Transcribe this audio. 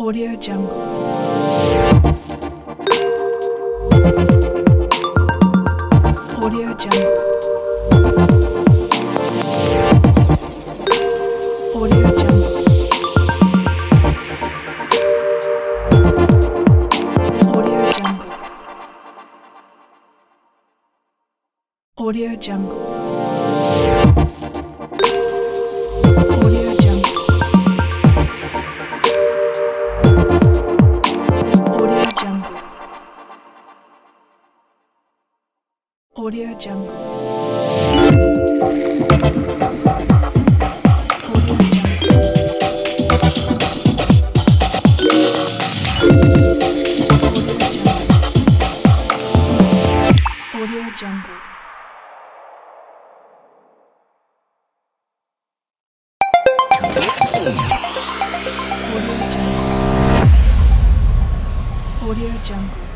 Audio Jungle. Audio Jungle. Audio Jungle. Audio Jungle. Audio Jungle. Audio Jungle. Audio Jungle. Audio Jungle. Audio Jungle. Audio Jungle.